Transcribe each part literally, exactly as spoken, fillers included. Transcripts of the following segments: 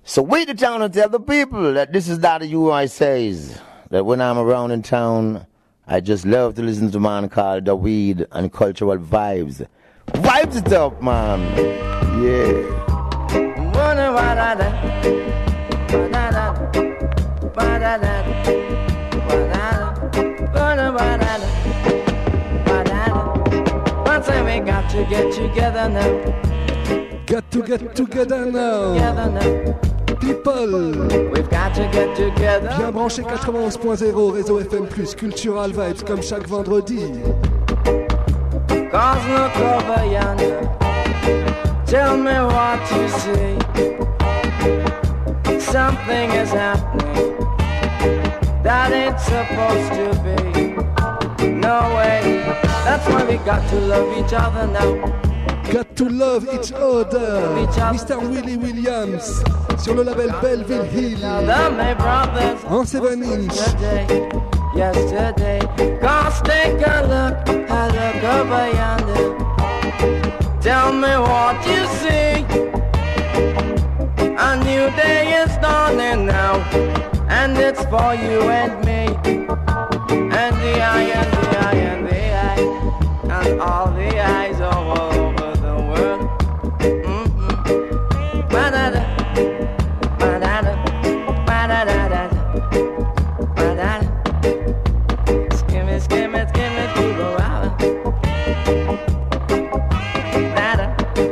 So wait the town and tell the people that this is Daddy U I says that when I'm around in town, I just love to listen to a man called The Weed and Cultural Vibes. Vibes it up, man. Yeah. We got to get together now. Got to get together now. Together now. People. We've got to get together. Bien branché quatre-vingt-onze point zéro, réseau F M plus, Cultural Vibes comme chaque vendredi. Cause look over yonder. Tell me what you see. Something is happening that ain't supposed to be. No way. That's why we got to love each other now. Got to love each other. Mister Willie Williams sur le label Belleville Hill. En seven inch. Yesterday, cause take a look, a look over yonder. Tell me what you see. A new day is dawning now, and it's for you and me. And the eye, and the eye, and the eye, and all the eyes all over the world. Mm-hmm. Ba-da-da, ba-da-da, ba-da-da-da, ba-da-da. Skim it, skim it, skim it, keep a round. Da-da.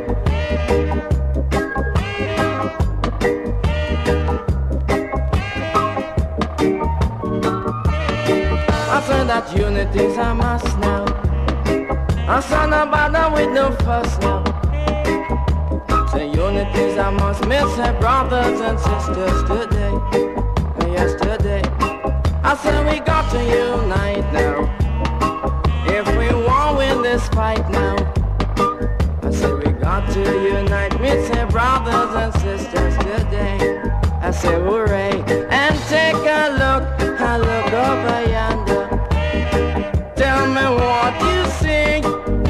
I said that unity's a must now. I saw no bother with no fuss now. Say unity's a must. Miss her brothers and sisters today and yesterday. I said we got to unite now. If we won't win this fight now. I said we got to unite. Miss her brothers and sisters today. I said hooray. And take a look, a look over yonder. Tell me what you see.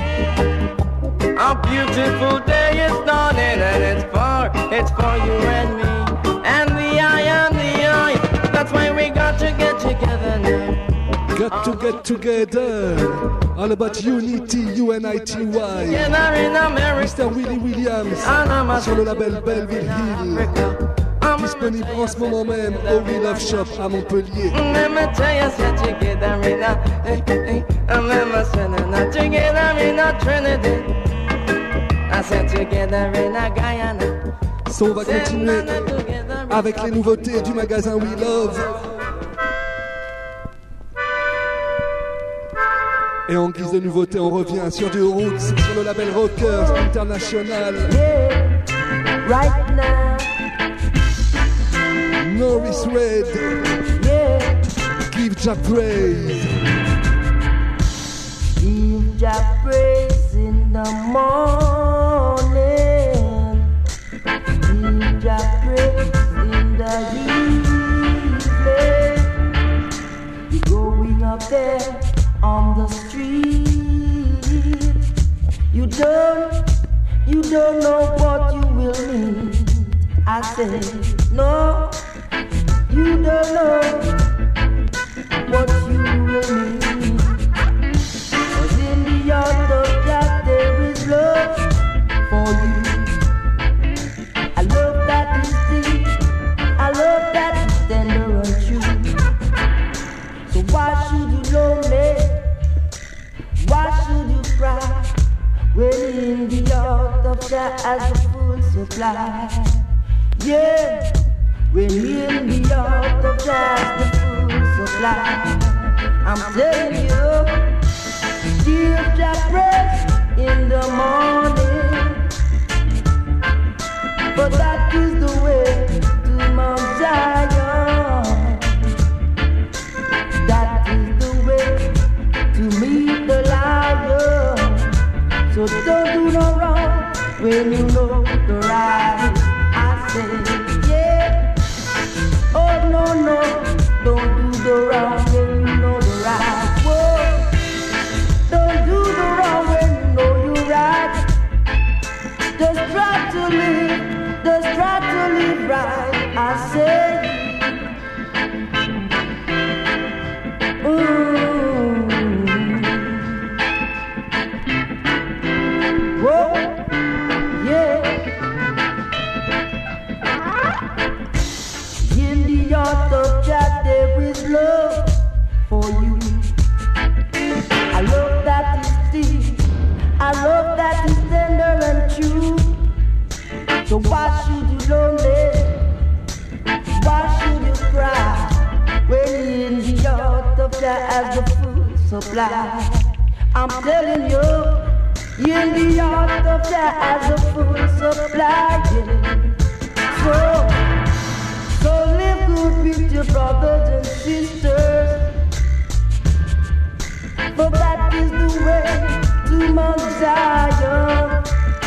A beautiful day is dawning, and it's for, it's for you and me. And the eye and the eye. That's why we got to get together now. Got to get together. All about unity, U N I T Y. Mister Willie Williams sur le label Belleville Hill. Disponible en ce moment même au We Love Shop à Montpellier. Let me tell you, say together in a, hey, hey, I'm never sending a together in a Trinity. I said together in a Guyana. So on va continuer avec les nouveautés du magasin We Love. Et en guise de nouveauté, on revient sur du Roots, sur le label Rockers International. Yeah, right now. Norris Red, yeah. Give Jah praise. Give Jah praise in the morning. Give Jah praise in the evening. You're going up there on the street. You don't, you don't know what you will need. I say no. You don't know what you will need. Cause in the heart of God there is love for you. I love that is deep. I love that is tender and true. So why should you love me? Why should you cry? When in the heart of God has a full supply. Yeah. When in the heart of just the full supply, I'm telling you, give Jah praise in the morning. But that is the way to Mount Zion. That is the way to meet the Lion. So don't do no wrong when you know the right. I say, oh no, no, don't do the wrong when you know the right. Whoa, don't do the wrong when you know you're right. Just try to live, just try to live right. Jah has the full supply. I'm telling you, in the heart of Jah has a full supply. Yeah. So, so live good with your brothers and sisters, for that is the way to Mount Zion.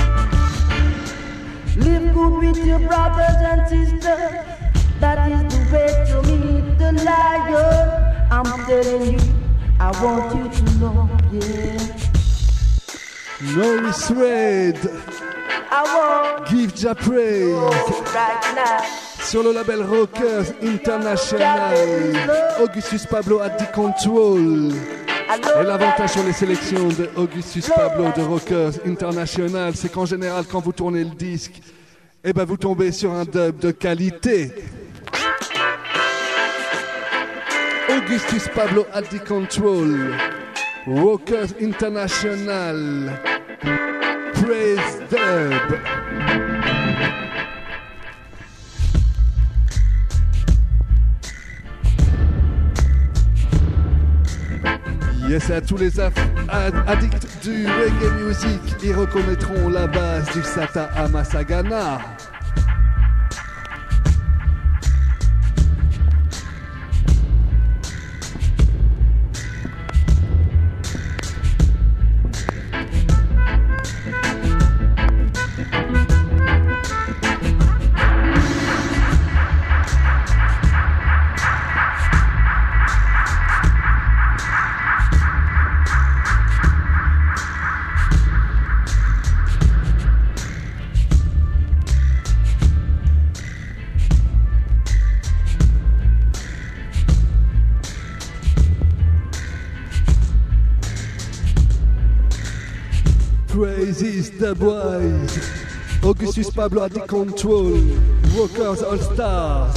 Live good with your brothers and sisters, that is the way to meet the lion. I'm telling you, I want you to know, yeah. Norris Red, I want Give Jah praise. right now. Sur le label Rockers International, Augustus Pablo at the control. Et l'avantage sur les sélections de Augustus Pablo de Rockers International, c'est qu'en général, quand vous tournez le disque, eh ben vous tombez sur un dub de qualité. Augustus Pablo at the control, Rockers International, Praise Dub. Yes, à tous les aff- ad- addicts du reggae music, ils reconnaîtront la base du Sata Amasagana. Praises the boys, Augustus Pablo at the control, Rockers All Stars.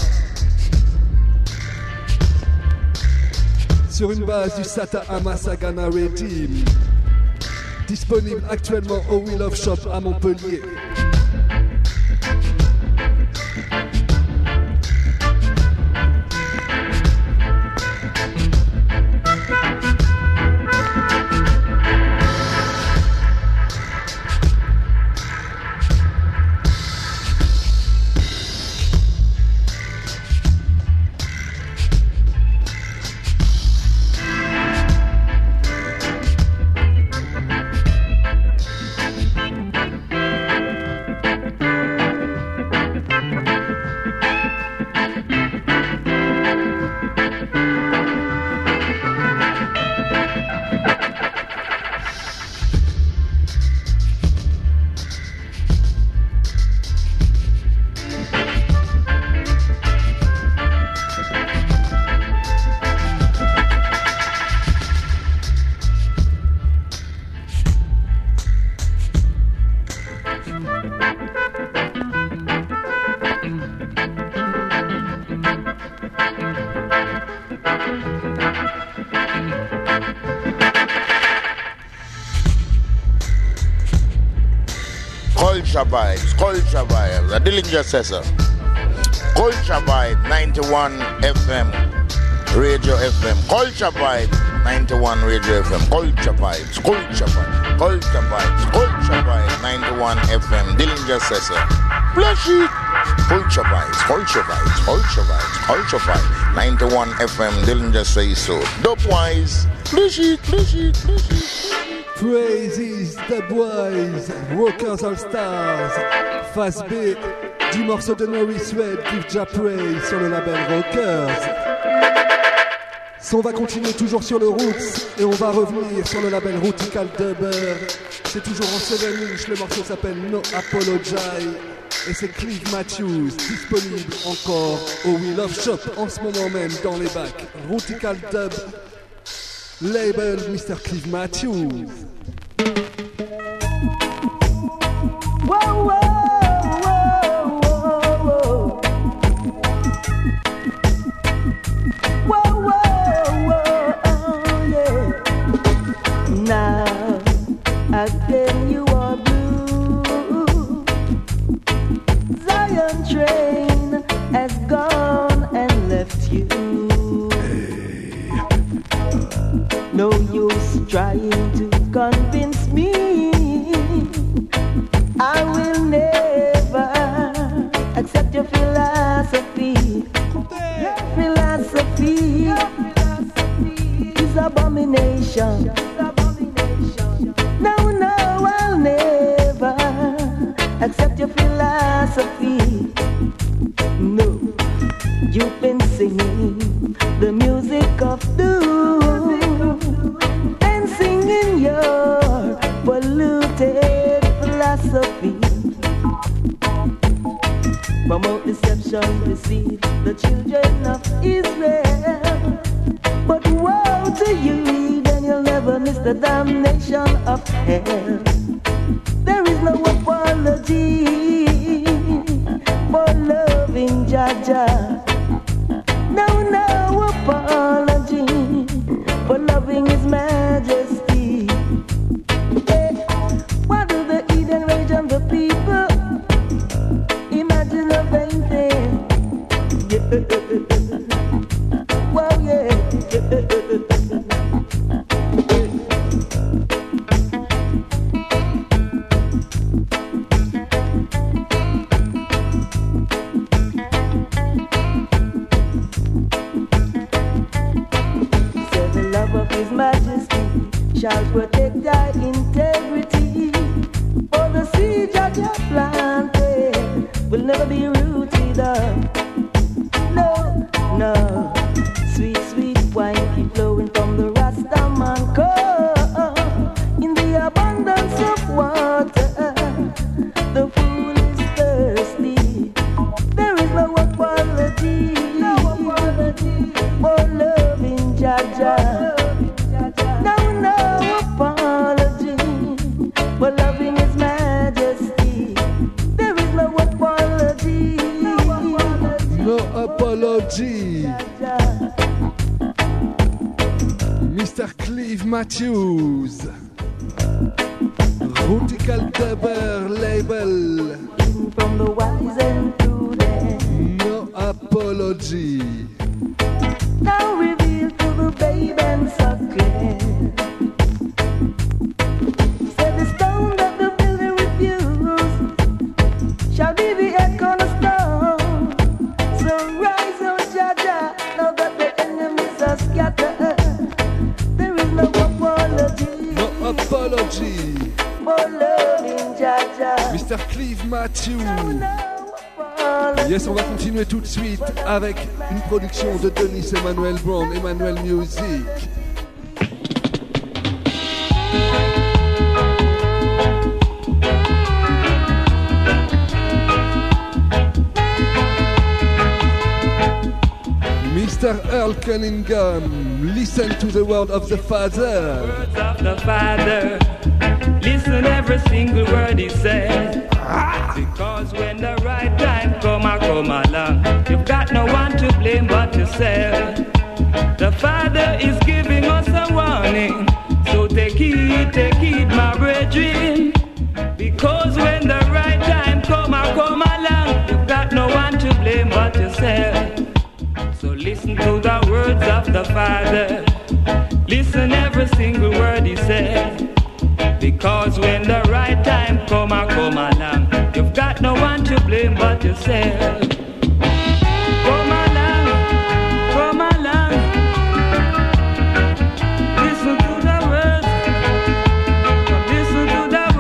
Sur une base du Sata Amasagana Redeem, disponible actuellement au We Love Shop à Montpellier. Culture Vibes, Culture Vibes, the Dillinger says so. Culture Vibe, ninety-one F M, Radio F M. Culture Vibe, ninety-one Radio F M. Culture Vibes, Culture Vibes, Culture Vibes, Culture Vibe, ninety-one F M. Dillinger says so. Bless you. Culture Vibes, Culture Vibes, Culture Vibes, Culture Vibes, ninety-one F M. Dillinger says so. Dopewise, bless you, bless you, bless you. Praises the boys, Rockers All Stars, face B du morceau de Norris Red, Give Jah praise sur le label Rockers. On va continuer toujours sur le Roots et on va revenir sur le label Rootical Dubber. C'est toujours en seven inch, le morceau s'appelle No Apologize et c'est Clive Matthews, disponible encore au We Love Shop en ce moment même dans les bacs. Rootical Dub, label mister Clive Matthews. Whoa, whoa. Now again you are blue. Zion train has gone and left you. Hey. trying to convince me I will never accept your philosophy. Your philosophy is abomination. No, no, I'll never accept your philosophy. No, you've been singing the music of doom and singing your polluted philosophy. Promote deception, deceive the children of Israel. But woe to you, then you'll never miss the damnation of hell. There is no apology for loving Jaja. No, no apology for loving His Majesty. Hey, why do the Eden rage on the people? Imagine a vain thing. Yeah. Wow, yeah. Shall protect thy integrity, for the seed that you planted will never be rooted up. No, no, sweet, sweet wine keep flowing from the Rastaman cup. In the abundance of water, the fool is thirsty. There is no apology, no apology for loving Jaja. For loving His Majesty, there is no apology. No apology. Mister Clive Matthews, Rutical Dubber label. From the wise and prudent. No apology. Now reveal to the babe and suckling. Shall be the egg on a stone. So rise, oh Jaja, now that the enemies are scattered. There is no apology. No apology. For loving Jaja. Mister Clive Matthews. No, no yes, on va continuer tout de suite avec une production de Denis Emmanuel Brown, Emmanuel Music. Mister Earl Cunningham, listen to the word of the Father. Words of the Father, listen every single word He said. Because when the right time come, I come along. You've got no one to blame but yourself. The Father is giving us a warning, so take heed, take heed, my brethren. Because when the right time come, I come along. You've got no one to blame but yourself. So listen to the words of the Father. Listen every single word He said. Because when the right time come, I come along. You've got no one to blame but yourself. Come along, come along. Listen to the words. Listen to the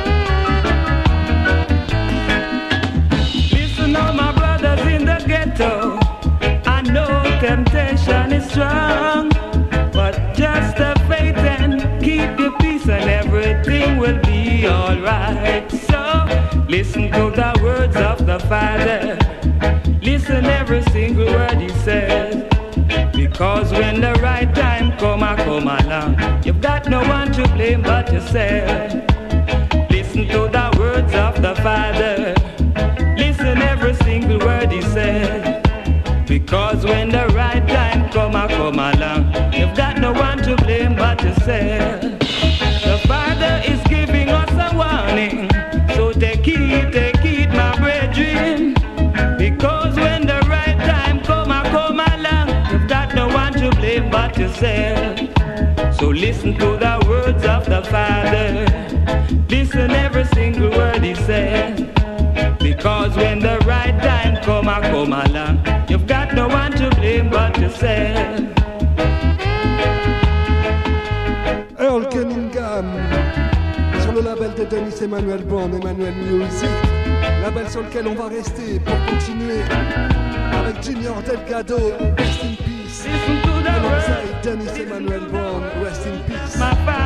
words. Listen all my brothers in the ghetto. Temptation is strong, but just have faith and keep your peace and everything will be alright. So listen to the words of the Father. Listen every single word He says. Because when the right time come, I come along. You've got no one to blame but yourself. Listen to the words of the Father. Listen every single word He says. Because when the right time come, I come along. You've got no one to blame but yourself. The Father is giving us a warning, so take heed, take heed, my brethren. Because when the right time come, I come along. You've got no one to blame but yourself. So listen to the words of the Father. Listen every single word he said. Because when the right time come, I come along. You've got no one to blame but yourself. Earl Cunningham, sur le label de Dennis Emmanuel Brown, Emmanuel Music. Label sur lequel on va rester pour continuer avec Junior Delgado, Rest in Peace. Alongside Dennis Emmanuel Brown, Rest in Peace.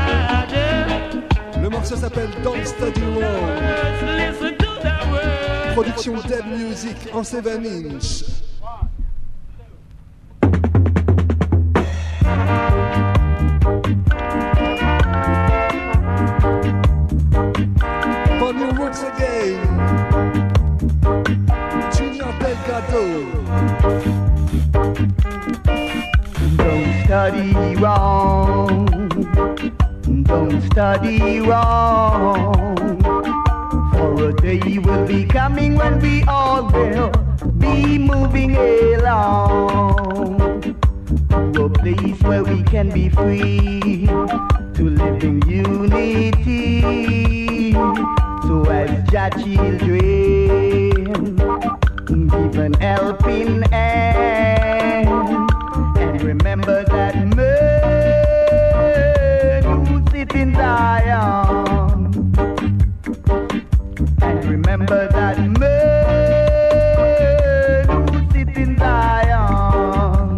Le morceau s'appelle Don't Study Wrong. Production Dead Music en seven inch. On your roots again, Junior Delgado. Don't study wrong. Don't study wrong. For a day will be coming when we all will be moving along to a place where we can be free to live in unity. So as Jah children, give an helping hand and remember that man who sits in Zion. And remember that man who sits in Zion.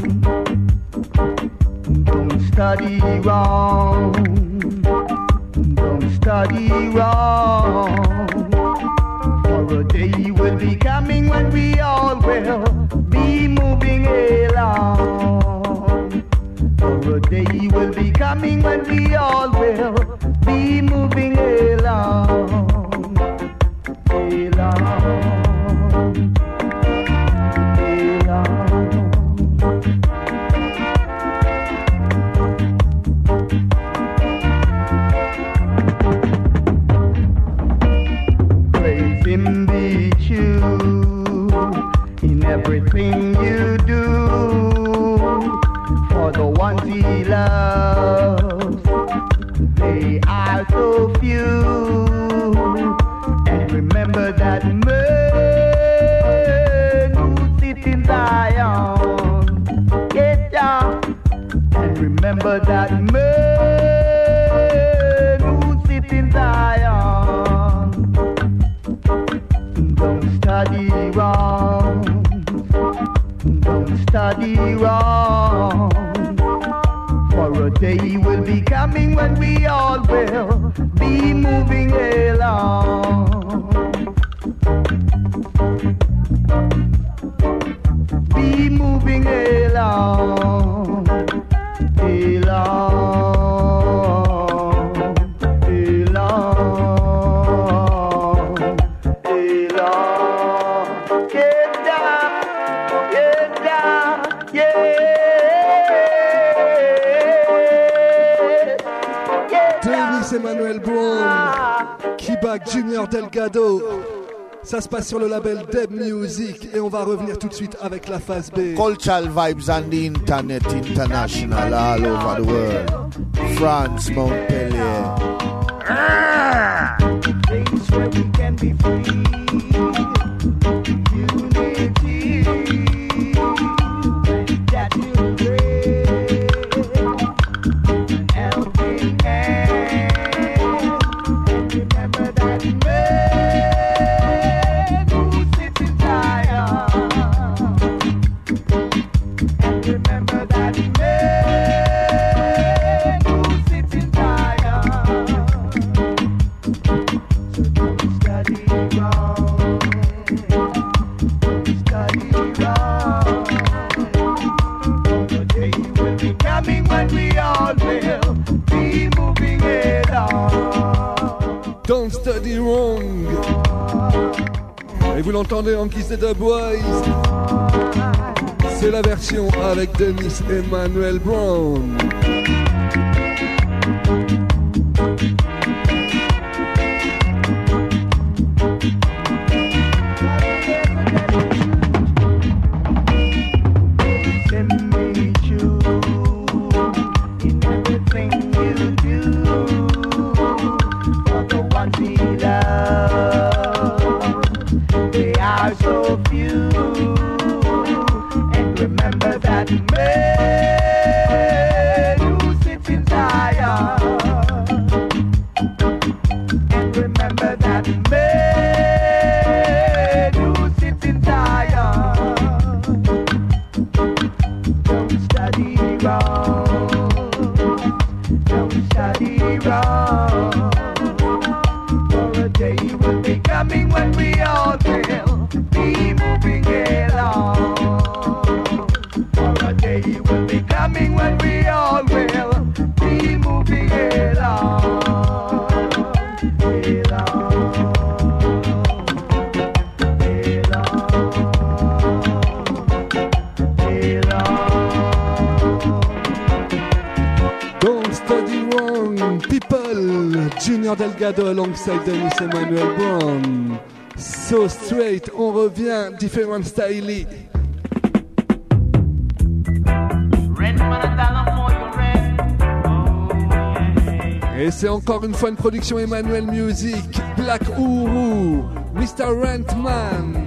Don't study wrong. Don't study wrong. For a day will be coming when we all will be moving along. For a day will be coming when we all will be moving along. Praise him, be true in everything you do. For the ones he loves, they are so few. Remember that man who sits in Zion. Yes, yeah. And remember that man who sits in Zion. Don't study wrong. Don't study wrong. For a day will be coming when we all will be moving along. Be moving along, along, along, along. Get down, get down, yeah, get down. Dennis Emmanuel Brown, Kibak Junior Delgado. Ça se passe sur le label Deb Music et on va revenir tout de suite avec la phase B. Cultural vibes on the internet, international, all over the world. France, Montpellier. Ah! Place where we can be free. Unity. That will bring helping hand. Remember that man who sits in Zion. And remember that man who sits in Zion. So don't study wrong. Don't study wrong. The day will be coming when we all will be moving along. Don't study wrong. Et vous l'entendez en guise de Dubwise. C'est la version avec Dennis Emmanuel Brown. Send me true in everything you do. that made you sitting tired. And remember that made you sitting tired. Don't study wrong. Don't study wrong. For a day will be coming when we all will be moving along. For a day will be coming when we all will be moving along. Junior Delgado alongside Dennis Emmanuel Brown. So straight, on revient, different style. Et c'est encore une fois une production Emmanuel Music, Black Uhuru, mister Rentman.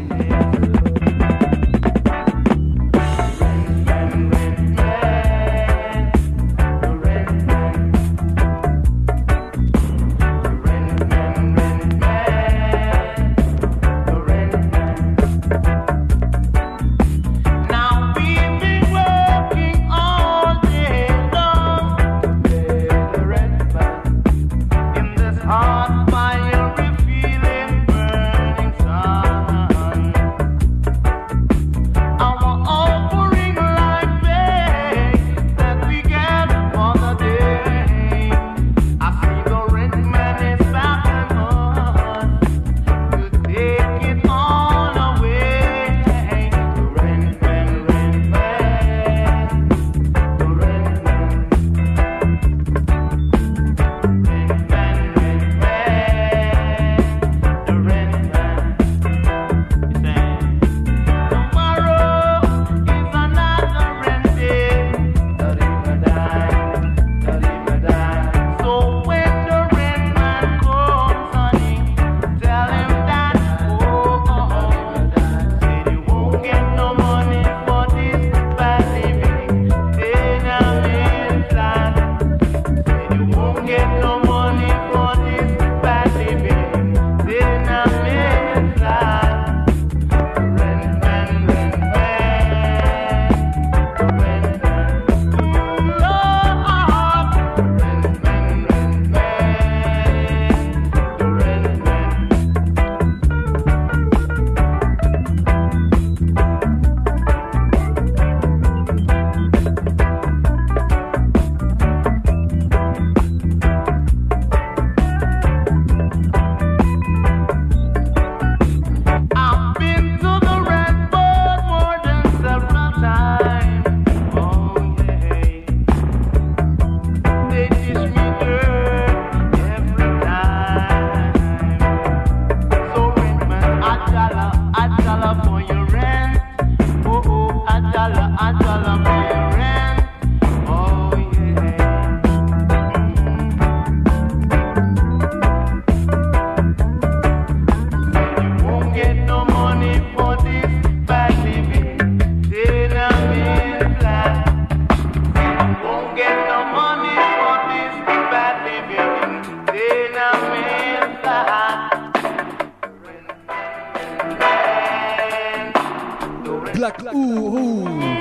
Black Uhuru,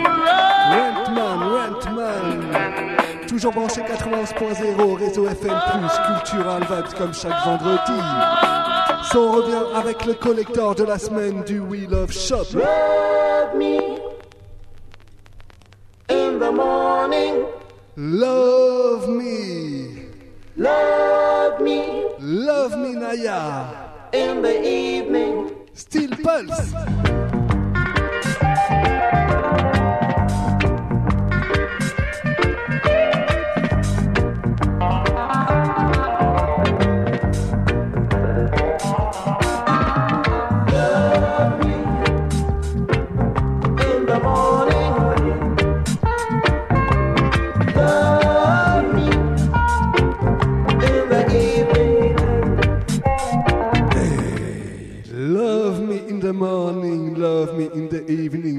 Rentman, Rentman. Toujours branché quatre-vingt-onze point zéro, réseau F M plus, Cultural Vibes comme chaque vendredi. So, on revient avec le collector de la semaine du We Love Shop. Love me in the morning. Love me. Love me. Love me, Naya. In the evening. Steel Pulse.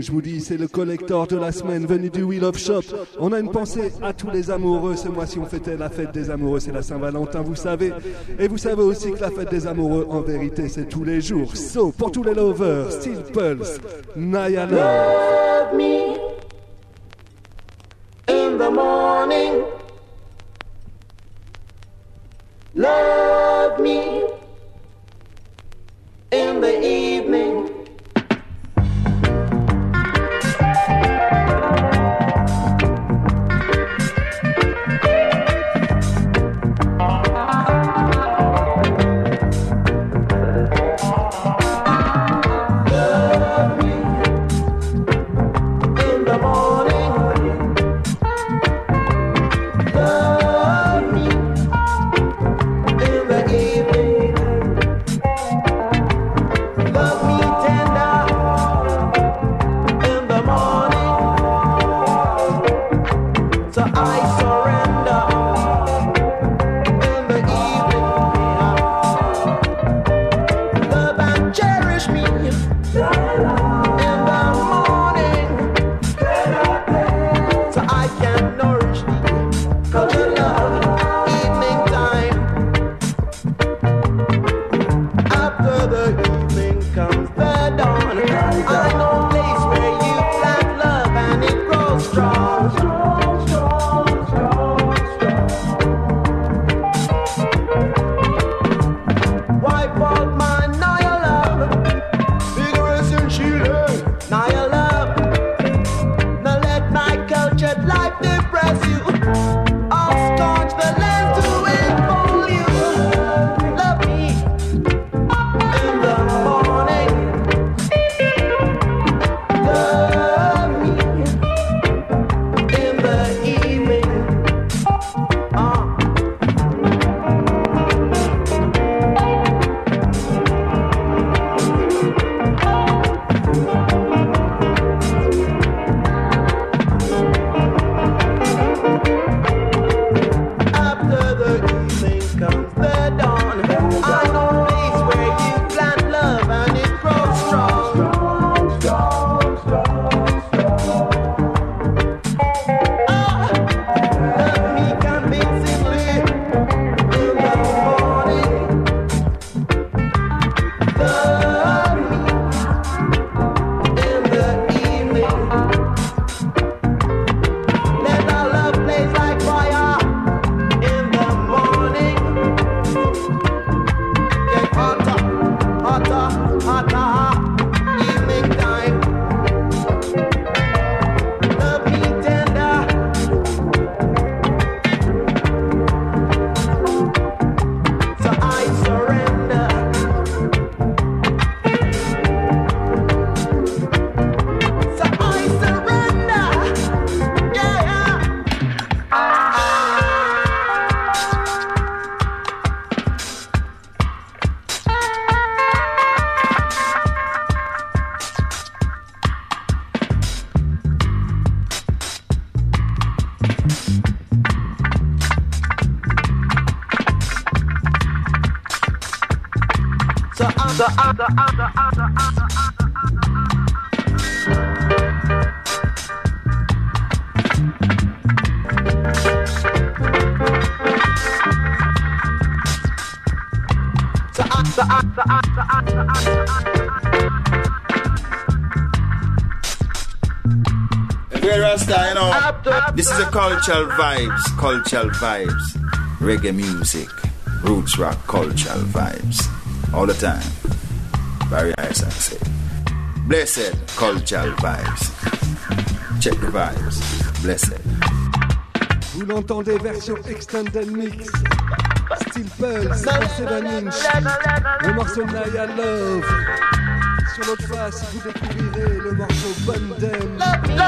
je vous dis, c'est le collector de la semaine venu du Wheel of Shop. On a une pensée à tous les amoureux. Ce mois-ci, on fêtait la fête des amoureux, c'est la Saint-Valentin, vous savez. Et vous savez aussi que la fête des amoureux, en vérité, c'est tous les jours. So, pour tous les lovers, Steel Pulse, Naya Love. Love me in the morning. Love me in the evening. This is a cultural vibes, cultural vibes, reggae music, roots rock, cultural vibes, all the time. Very nice, I say. Blessed cultural vibes. Check the vibes. Blessed. Vous l'entendez, version extended mix. Steel Pulse, seven inch. Le morceau Naya Love. Sur l'autre face, vous découvrirez le morceau Bundem.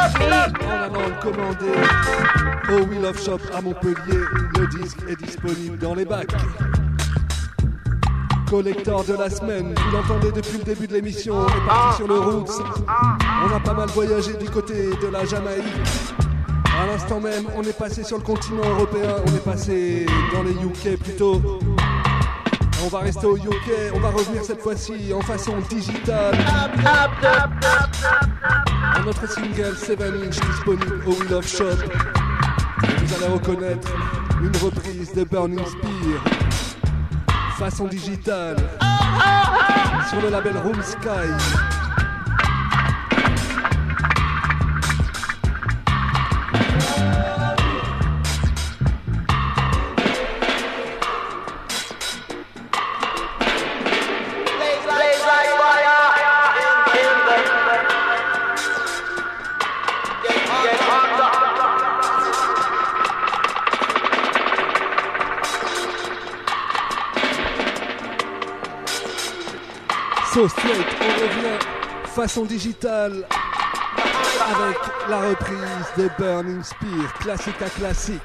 En allant le commander au Wheel of Shop à Montpellier. Le disque est disponible dans les bacs. Collector de la semaine, vous l'entendez depuis le début de l'émission, on est parti sur le Roots. On a pas mal voyagé du côté de la Jamaïque. À l'instant même, on est passé sur le continent européen, on est passé dans les U K plutôt. On va rester au U K, on va revenir cette fois-ci en façon digitale. Notre single sept inch disponible au Wheel of Shop. Et vous allez reconnaître une reprise de Burning Spear façon digitale sur le label Room Sky. So straight, on revient façon digitale avec la reprise de Burning Spear, classique à classique.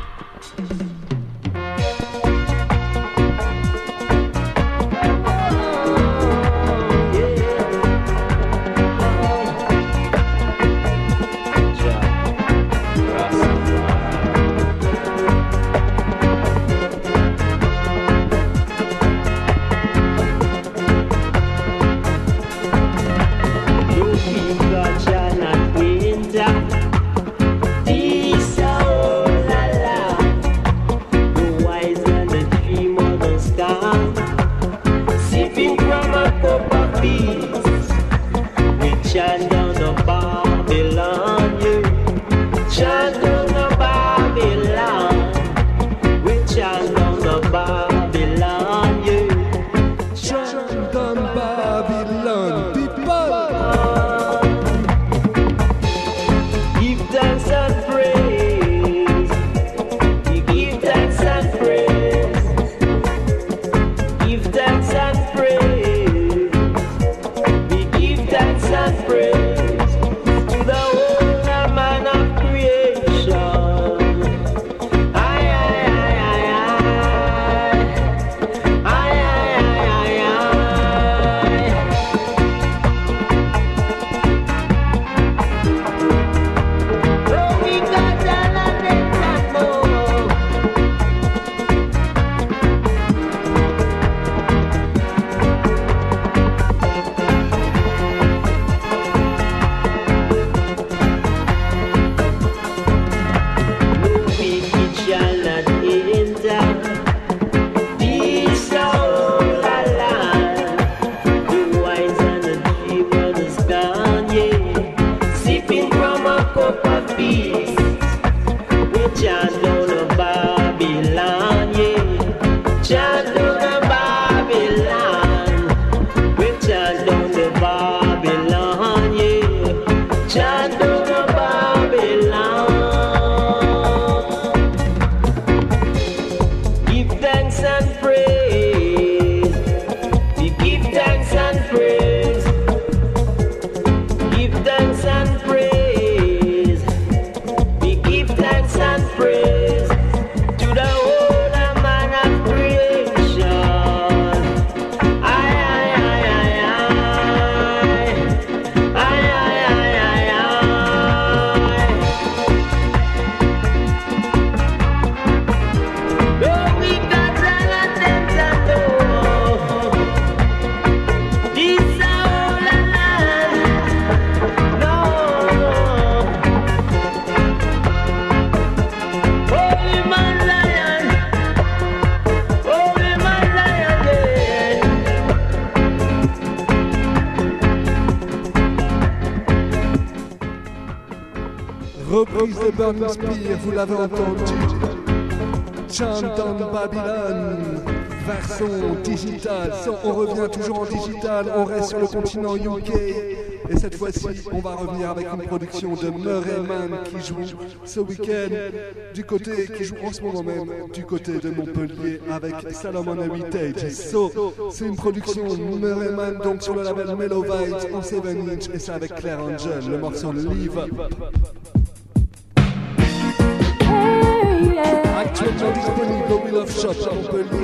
Reprise de Burning Spear, vous l'avez entendu. Chant dans Babylone, version digitale. On revient toujours en digital, on reste sur le continent U K. Et cette fois-ci, on va revenir avec une production de Murray Mann qui joue ce week-end du côté, qui joue en ce moment même du côté de Montpellier avec Salomon Heritage. So, c'est une production Murray Mann donc sur le label Mellow Vibes en sept inch et c'est avec Claire Angel, le morceau Live Up. Actuellement disponible au Wheel of Shop à Montpellier.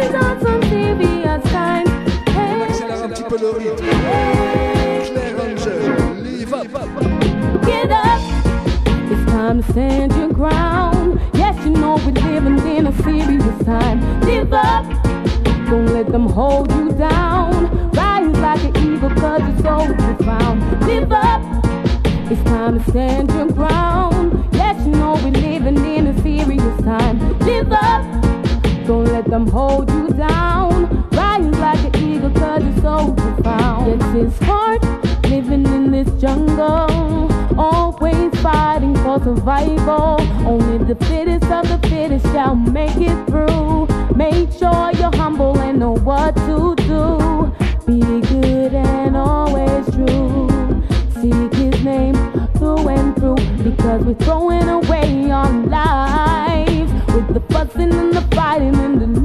On accélère un petit peu le rythme. Claire Angel, Live Up. Get up, it's time to stand your ground. Yes, you know we're living in a serious time. Live up, don't let them hold you down. Rise like an eagle cause you're so profound. Live up, It's time to stand your ground. Yes, you know we're living in a serious time. Live up, don't let them hold you down. Rise like an eagle cause you're so profound. Yes, it's hard living in this jungle, always fighting for survival. Only the fittest of the fittest shall make it through. Make sure you're humble and know what to do. Be good and always true. Seek his name through and through, because we're throwing away our lives with the fussing and the fighting and the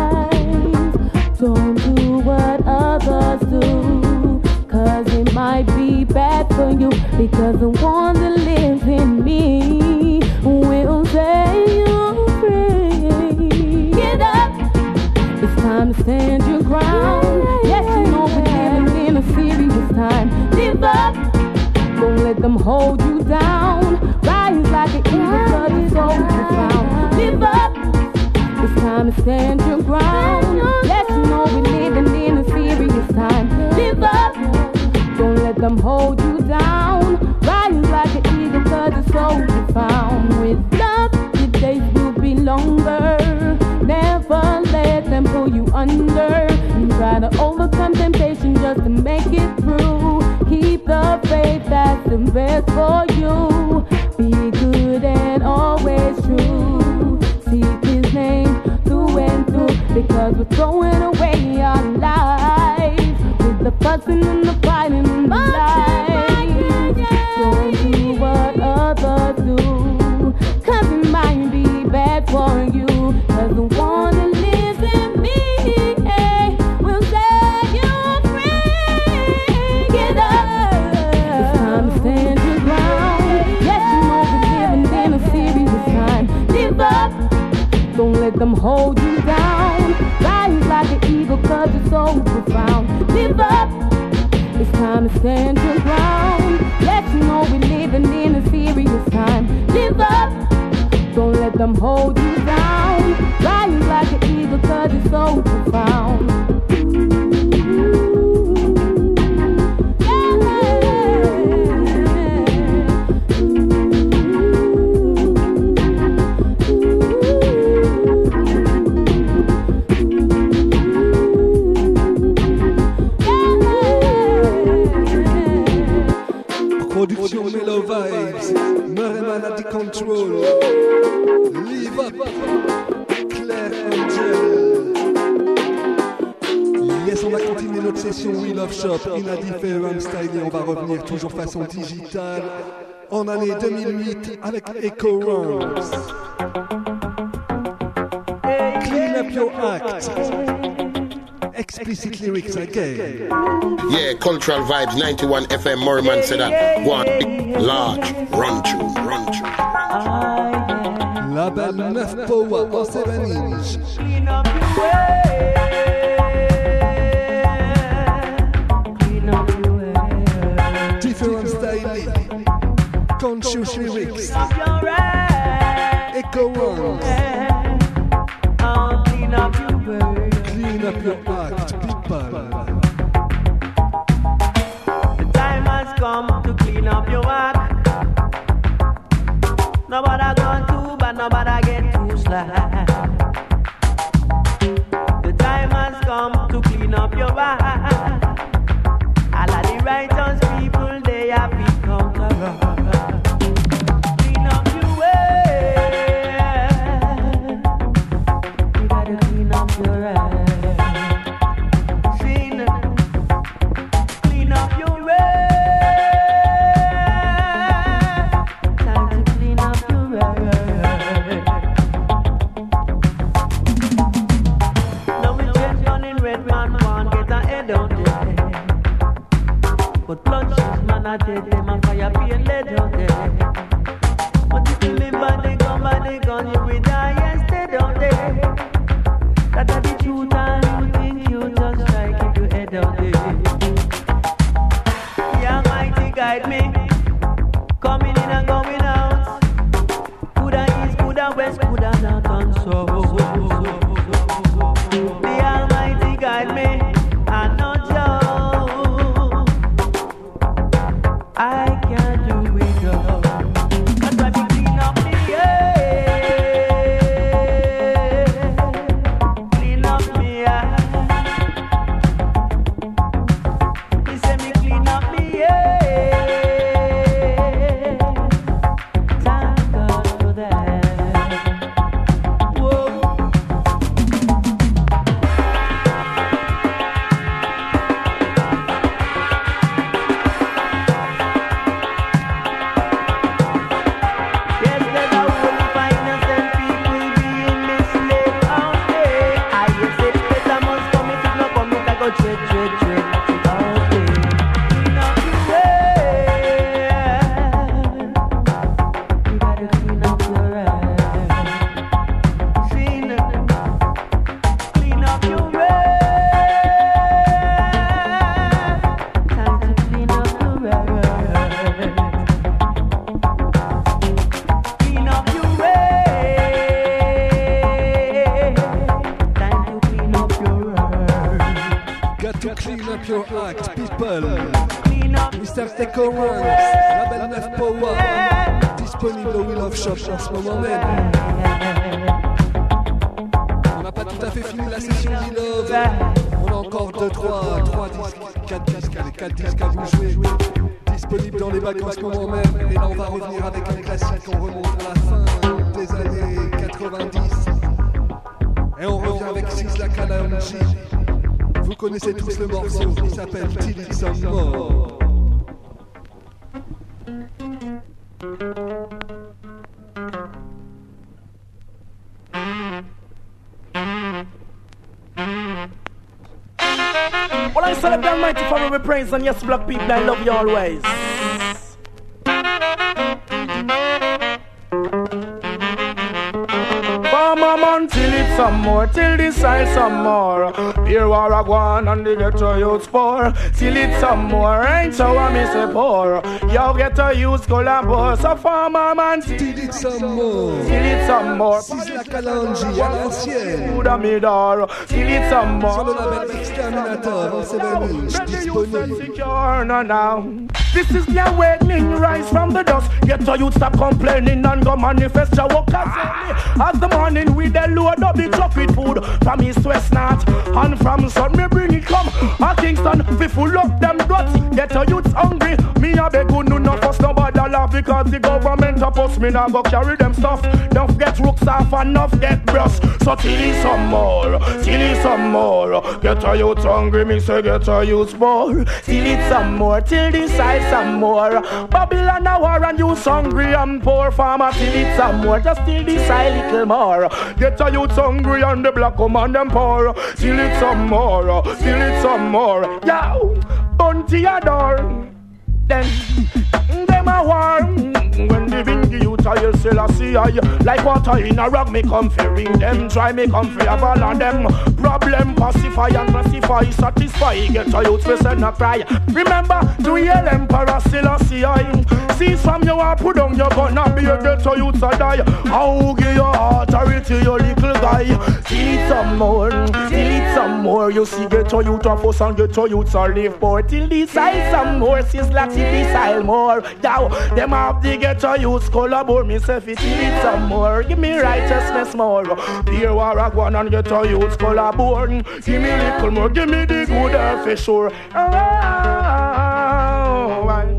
lies. Don't do what others do, cause it might be bad for you, because the one that lives in me will set you free. Get up, it's time to stand your ground. Yes, you know we're living in a serious time. Live up, don't let them hold you down. Rise like an eagle cause you're so profound. Live up, it's time to stand your ground. Yes, you know we're living in a serious time. Live up, don't let them hold you down. Rise like an eagle cause you're so profound. With love, your days will be longer. Never let them pull you under. You try to overcome temptation just to make it through. Keep the faith, that's the best for you. Be good and always true. Seek his name through and through, because we're throwing away our lives with the fussing and the fighting and the lies. Don't do what others do, cause it might be bad for you. Cause the one that lives in me will set you free. Get up, it's time to stand your ground. Yes, you know we're living in a serious time. Live up, don't let them hold you down. Rise like an eagle cause you're so profound. Live up, it's time to stand your ground. Yes, you know we're living in a serious time. Live up, don't let them hold you down. Rise like an eagle cause you're so profound. Production Mellow Vibes, Merriman at the control. Live up, Claire Angel. Yes, on va continuer notre session We Love Shop in a different style et on va revenir toujours façon digitale en année deux mille huit avec Echo Rams. Clean up your act. Explicit lyrics again. Yeah, Cultural Vibes, ninety-one F M, Merriman said that. One large run tune, run tune. La belle neuf Power en seven inch. Clean up your way. Clean up your way. Different style. Conscious lyrics. Clean up your way. Echo Rams. Oh, clean up your way. Clean up your act, people. The time has come to clean up your act. Nobody gone too bad, nobody get too slack. The time has come to clean up your act. All of the righteous people, they have become corrupt. Clean up your way. You gotta clean up your act. But bloodshot man a dead, them a fire pain lead out there. But if you live by the gun, by the gun, you will die instead out there. That a the truth and you think you just try keep your head out there. The Almighty guide me, coming in and going out. Coulda east, coulda west, coulda north and south. The Almighty guide me, and not you. I can't do Your Act, People, Mister Teco Ranks, Label neuf Power, disponible au Wheel of Shop en ce moment même. On n'a pas tout à fait fini la session d'E-Love, on a encore deux, trois, trois disques, quatre disques, allez, quatre disques à vous jouer, disponible dans les bacs en ce moment même. Et là on va revenir avec un classique, on remonte à la fin des années quatre-vingt-dix. Et on revient avec Sizzla Kalonji. Vous connaissez tous le morceau, il s'appelle Till It's Some More. Well, I celebrate Almighty for my praise, and yes, black people, I love you always. Farmer man, till it's some more, till this side some more. Here war a gwan and the ghetto youth poor. Till it's some more, ain't so I miss a poor. Yo ghetto youth collabo, so farmer man, till it's some more, till it's some more. Sizzla Kalonji à l'ancienne. Till it's some more. Sur le label Exterminator en seven inch disponible. This is the awakening, rise from the dust. Get to you stop complaining and go manifest your work as the morning with the load up the truck with food from east, west, north and from sun. Me bring it come a Kingston, we full up them guts. Get to youths hungry, me a beg you no fuss nobody laugh because the government oppose me now go carry them stuff. Don't get rooks off and enough get brush. So till it's some more, till it's some more. Get to youths hungry, me say get to youths more. Till it's some more, till this side some more. Babylon a war and you hungry and poor farmer. Till it's some more, just till this side little more. Get a youth hungry and the black woman them poor. Till it's some more, till it's some more. Yo, bunty a door. Then them a war. When the windy youth I will still a see I like water in a rug me come fi ring them. Try me come fi a ball on them. Problem pacify and pacify, satisfy. Get a youth fi send a cry. Remember to yell emperor still a see I. Cease from you and put down your gun and be a get a youth a die. How give your authority your little guy. Till it's some more, till it's some more. You see get a youth a fuss and get a youth a live more. Till this I some more, Sizzla till this I more. Now them have the get a youth collabore me say fit till it's some more. Give me righteousness more. Here war a go and get a youth collabore. Give me little more, give me the good air for sure. Oh, I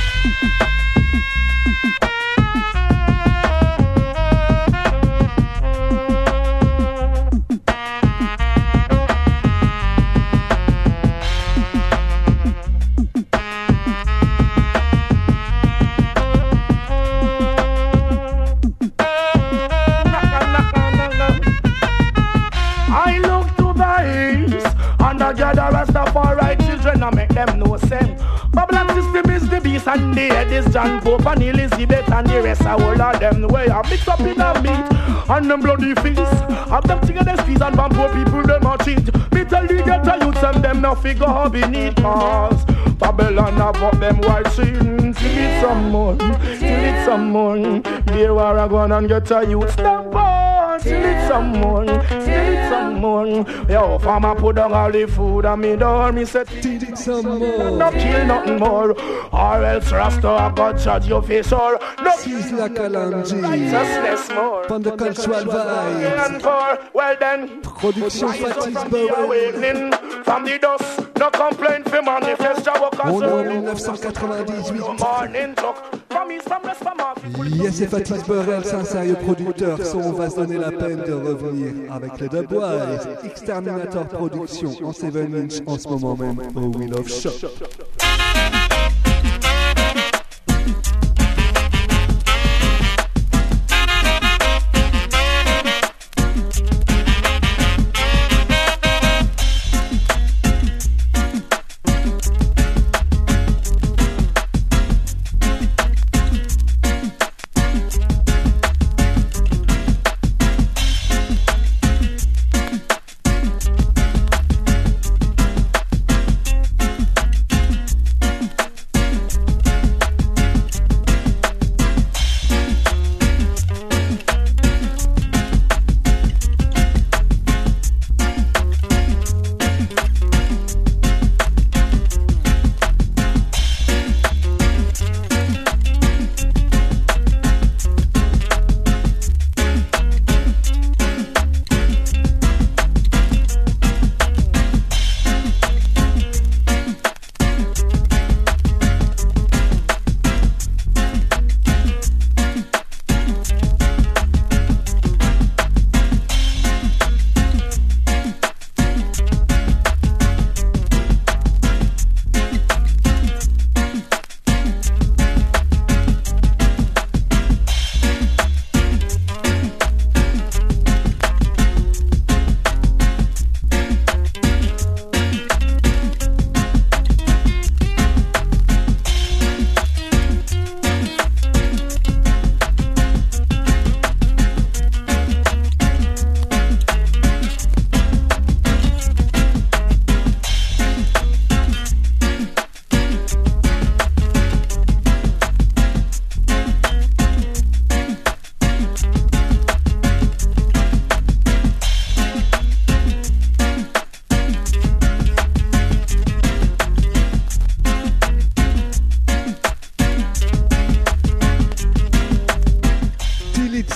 gather Rastafari children and make them know same. Babylon system is the beast and the head is John Pope and Elizabeth and the rest of all of them. The way I mix up in a meat and them bloody feast. Abducting of the streets and from poor people them a cheat. Me tell the ghetto youths and them no figure how beneath cause Babylon have up them white sins. Till it's some more, till it's some more. There war a go and get a youth stop on. Till it's some more, till it's some more. Yo, farmer put down all the food and me door. Me say till it's some more. No kill nothing more, or else Rasta a God charge your face or no. Sizzla Kalonji, righteousness more. From the cultural vibes. Well then, production Fatisburg. Awakening from the dust. No complaint for manifest your work. On est en dix-neuf quatre-vingt-dix-huit. Yes, c'est Fatis Burrell, c'est un sérieux producteur. So on va se donner la peine de revenir avec le Dubwise. Exterminator Production en sept inch en ce moment même au Wheel of Shop.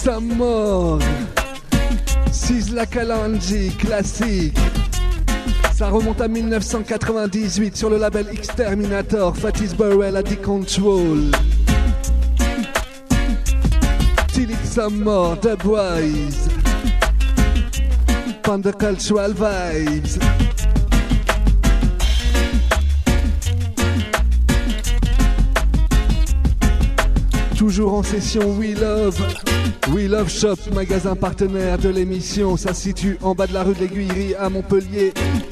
Some More. Sizzla Kalonji, classique. Ça remonte à mille neuf cent quatre-vingt-dix-huit sur le label Exterminator. Fatis Burrell a The Control. Till It's Some More, Dubwise. Panda Cultural Vibes. Toujours en session We Love. We Love Shop, magasin partenaire de l'émission. Ça se situe en bas de la rue de l'Aiguillerie à Montpellier.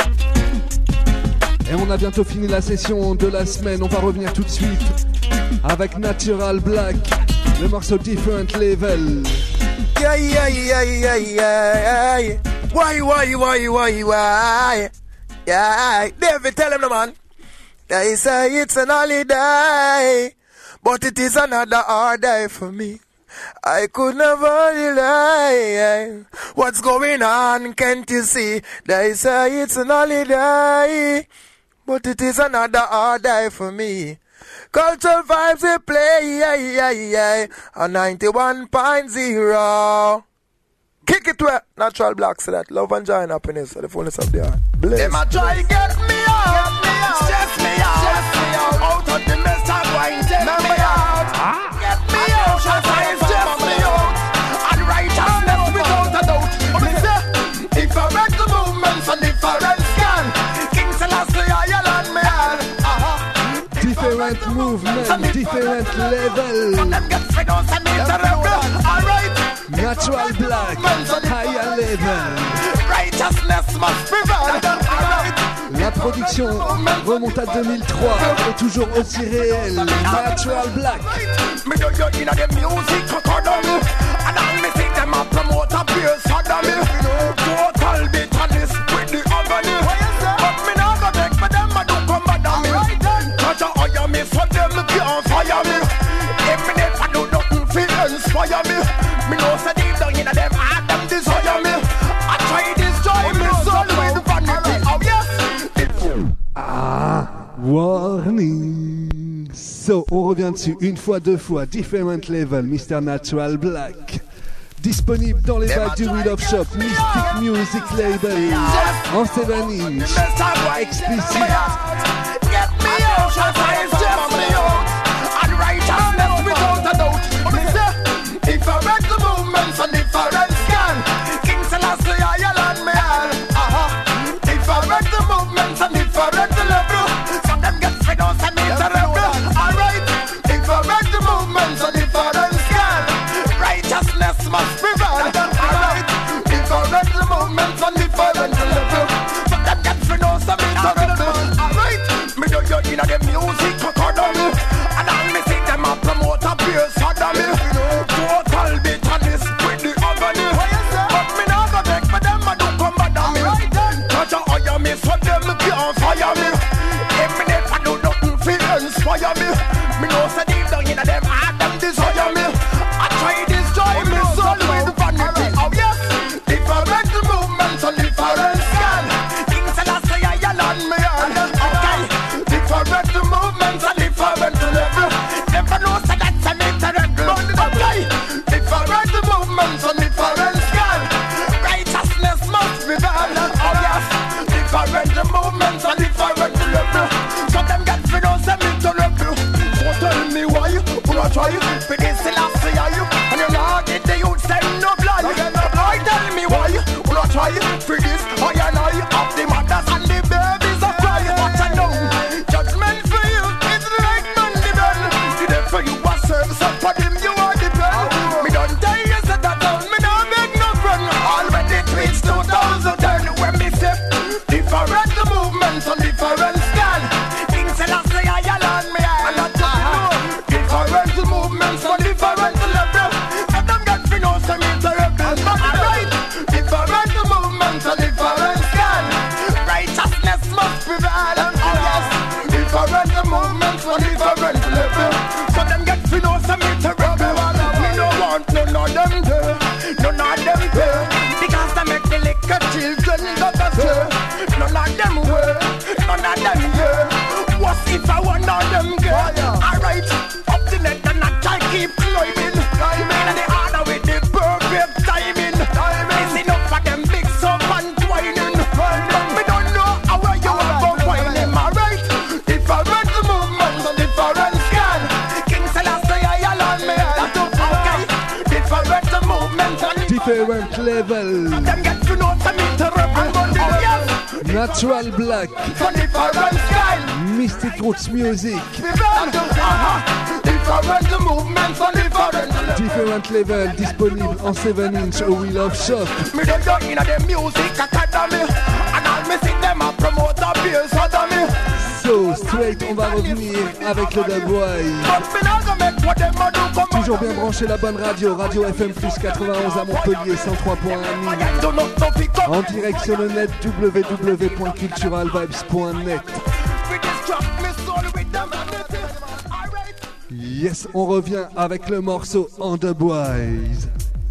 Et on a bientôt fini la session de la semaine. On va revenir tout de suite avec Natural Black, le morceau Different Level. Yeah, yeah, yeah, yeah, yeah. Why, why, why, why, why? Yeah, David, tell him the man. They say it's an holiday, but it is another hard day for me. I could never deny what's going on, can't you see? They say it's an holiday, but it is another hard day for me. Cultural vibes we play, yeah, yeah, yeah, on ninety-one point zero. Kick it to it. Natural Black, so that love and joy and happiness are the fullness of the heart. Bless. Them a try get me out, stress me out, stress me out, out of the mess I'm going to take me out. Get me out, stress me out, and righteousness without a doubt. If I make the movements on different scan, King Selassie I land me all. Different movement, different level. Natural Black, higher level. Righteousness must prevail. La production remonte à deux mille trois et toujours aussi réelle. Natural Black. Me do you inna the music economy, and all me see them a promote a beer sodomy. Total bitterness with the agony, but me nah go beg for them a do come bother me. Cause you hire me so them can't fire me. If me never do nothing fi inspire me, me know say deep down inna them heart them desire me. I try destroy me soul with vanity. Oh yes. Ah, warning. So, on revient dessus une fois, deux fois. Different level, mister Natural Black. Disponible dans les bacs du We Love Shop, Mystic Music Label. En sept inch. Explicit. Get me out, just me out, and righteousness without a doubt. If I make the movements on different scan, King Selassie I land me all. Uh-huh. If I make the movements on different level, some them get fed out and miserable. Alright, if I make the movements on different scan, righteousness must prevail. Alright, if I make the movements on different level, some them get fed out and miserable. Alright, me do you inna the music economy, and all me see them a promote a beer sodomy. Total bitterness with the agony, but me nah go beg for them a do come bother me. Cause you hire me so them can't fire me. If me never do nothing fi inspire me, me know say deep down inna them heart them desire me. I try destroy me soul with vanity. Oh yes, if I make the movements on different scan, King Selassie I land me on. Okay, if I make the movements on different level, never know say that's a miserable. Okay, if I make the movements on different scan, righteousness must prevail. Oh yes, if I make the movements on different level, so them get for no semi-terrible. So tell me why you not try for this Selassie are you, and you not get the youth send no fly. I tell me why you not try for this, I and I of the mothers and the babies are crying. What I know, judgment for you is the right man the bell. You there for you a service up for them you are the bell. Me don't tell you say that down, me no beg no friend. Already tweets two thousand ten when me say different the movements on different scan. King Selassie I land me and I just know different the movements on different Different level. Them get to know some interrupt. Oh yes. Natural Black. So different style. Mystic Roots Music. Uh-huh. Different movements on different. Different level disponible en seven inch au Wheel of Shop. Me dem go inna the music academy, and all me see them a promote a beer sodomy. So straight, on va revenir avec le Dubwise. Toujours bien branché la bonne radio, Radio F M plus quatre-vingt-onze à Montpellier, cent trois point un Nîmes. En direct sur le net w w w point cultural vibes point net. Yes, on revient avec le morceau en Dubwise.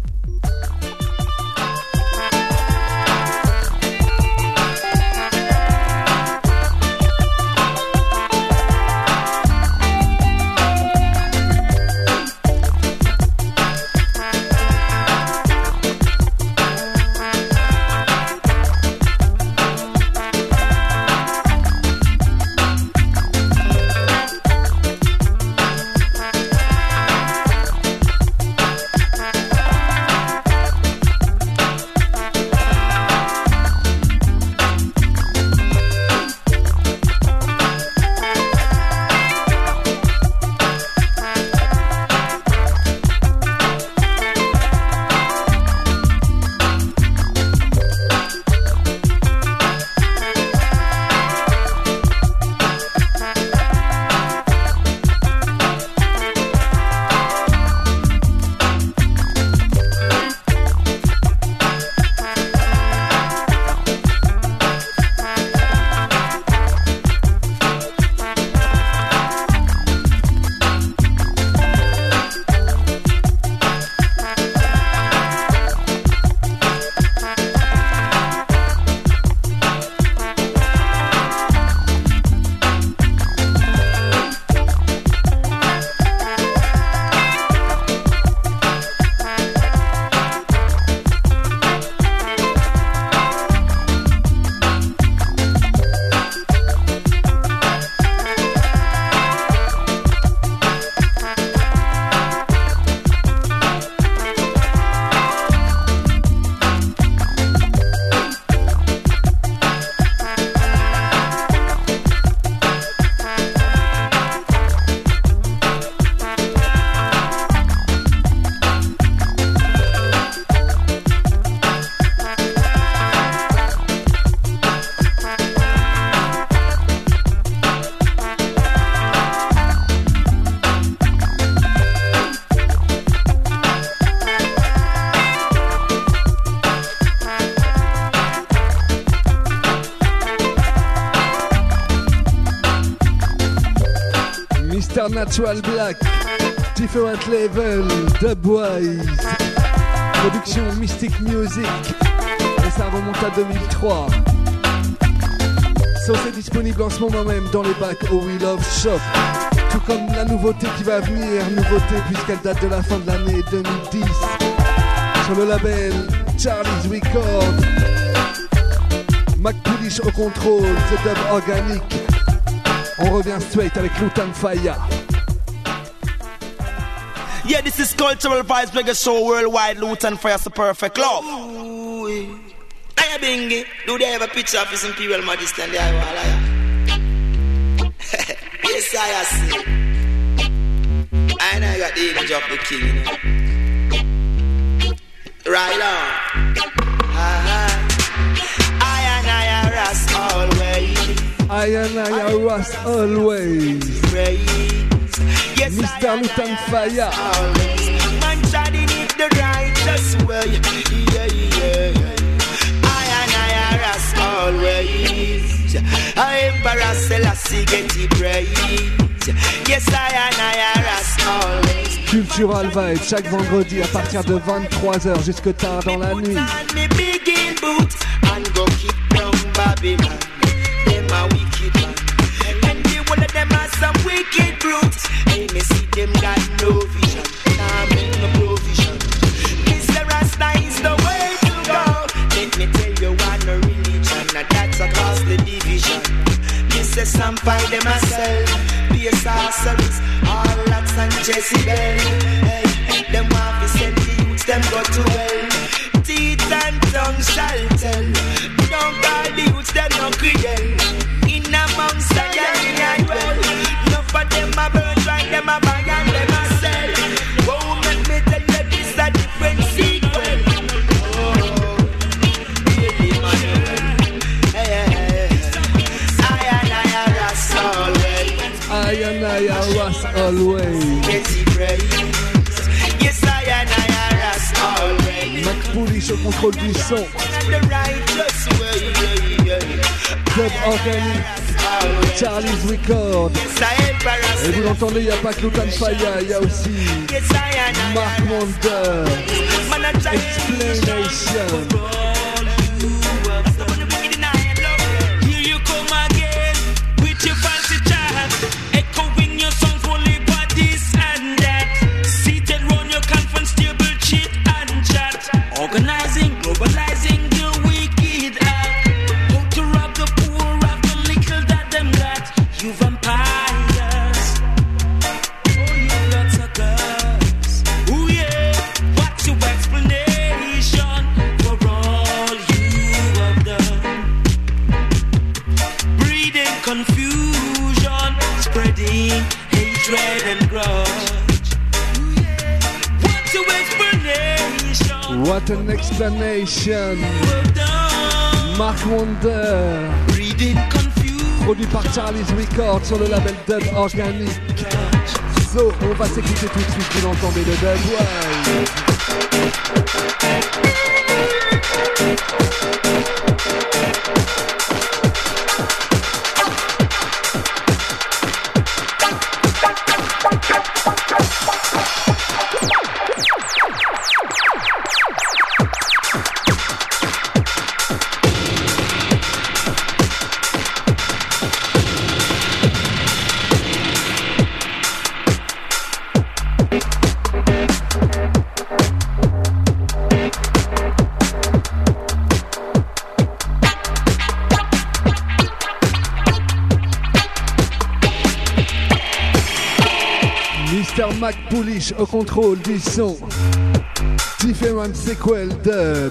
Natural Black, Different Level, Dubwise, production Mystic Music, et ça remonte à deux mille trois. So c'est disponible en ce moment même dans les bacs au Wheel of Shop, tout comme la nouveauté qui va venir, nouveauté puisqu'elle date de la fin de l'année deux mille dix, sur le label Charlie's Record. Mac Poulish au contrôle, The Dub Organic. On revient straight avec Lutan Fyah. Yeah, this is Cultural Vibes Reggae Show worldwide. Lutan Fyah, the perfect love. Ooh, I bingy. Do they have a picture of His Imperial Majesty and the Iwalaya? Yes, I see. I know I got the image of the king, you know. Right on. Uh-huh. I and I are us always. I and I are us always. Praise. Yes, Mister Lutan Fyah. Man treading it the righteous way. Yeah, yeah. I and I are us always. I Emperor Selassie get the praise. Yes, I and I are us always. Cultural Vibe chaque vendredi à partir de vingt-trois heures jusque tard dans la nuit. Me begin boot and go kick down Babylon. Them a wicked man. And the whole of them are some wicked brutes. Hey, me see them got no vision. Nah, make no provision. Mister Rasta is the way to go. Let me tell you one a religion, and that's across the division. Mister Some find them a sell. Be a sorceress, all lots and Jezebel. Hey, them want to send the youths, them go to hell. I'll tell. Don't call the youths, them no credel. In amongst the gang, I dwell. Enough of them a burn, right, them a buy and them a sell. Oh, make me tell you this a different sequel. Oh, really, man. Hey, hey, hey. I and I are us always. I and I are us always. Yes, he prays. Yes, I and I are us always. Mac Polish au contrôle du son. Club Organic, Charlie's Record. Et vous l'entendez, il n'y a pas que Lutan Fyah, il y a aussi Mark Wonder, Explanation. Here you come again with your fancy chat, echoing your songs only for this and that. Seated round your conference table, chit and chat, organizing, globalizing the wicked act. How to rob the poor of the little that them got. You vampires, oh you bloodsuckers. Oh yeah, what's your explanation for all you have done? Breeding confusion, spreading hatred and grudge. What's your explanation? What an explanation. Mark Wonder, produit par Charlie's Record sur le label Dub Organic. So, on va s'écouter tout de suite, vous l'entendez, le Dub Wild. Mac Polish au contrôle du son. Different Sequel Dub.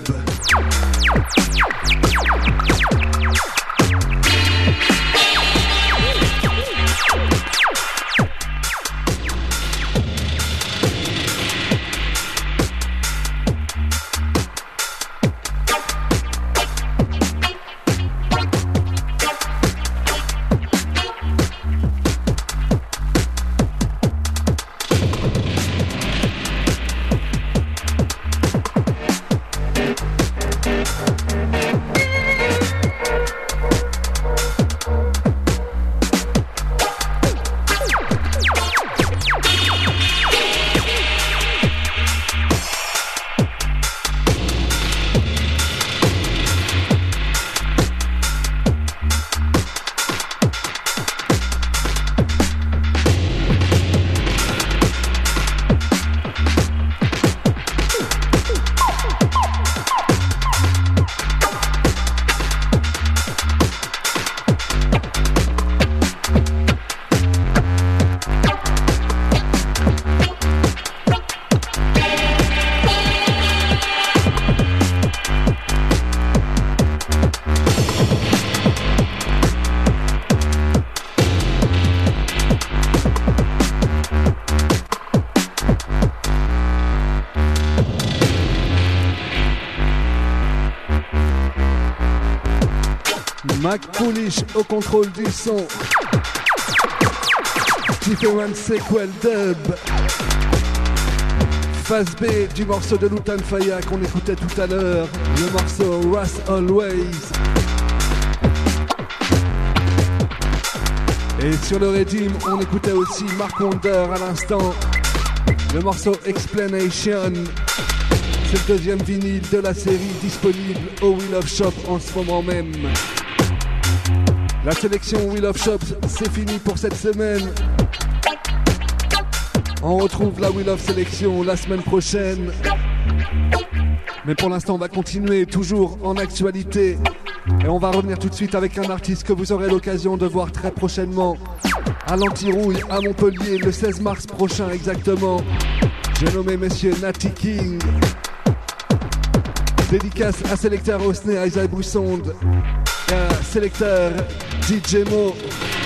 Mac Polish au contrôle du son. Different Sequel Dub. Phase B du morceau de Lutan Fyah qu'on écoutait tout à l'heure. Le morceau Russ Always. Et sur le Redeem, on écoutait aussi Mark Wonder à l'instant. Le morceau Explanation. C'est le deuxième vinyle de la série disponible au Wheel of Shop en ce moment même. La sélection Wheel of Shop, c'est fini pour cette semaine. On retrouve la Wheel of Sélection la semaine prochaine. Mais pour l'instant, on va continuer toujours en actualité. Et on va revenir tout de suite avec un artiste que vous aurez l'occasion de voir très prochainement à l'Antirouille, à Montpellier, le seize mars prochain exactement. J'ai nommé Monsieur Natty King. Dédicace à Sélecteur Osné, à Isaïe Boussonde, et à Sélecteur D J Mo,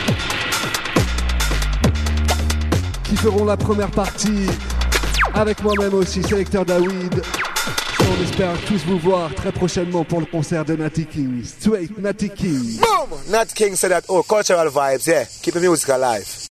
qui feront la première partie avec moi-même aussi, Sélecteur David. On espère tous vous voir très prochainement pour le concert de Natty King. Straight Natty King. Boom! Nat King said that, oh, cultural vibes, yeah. Keep the music alive.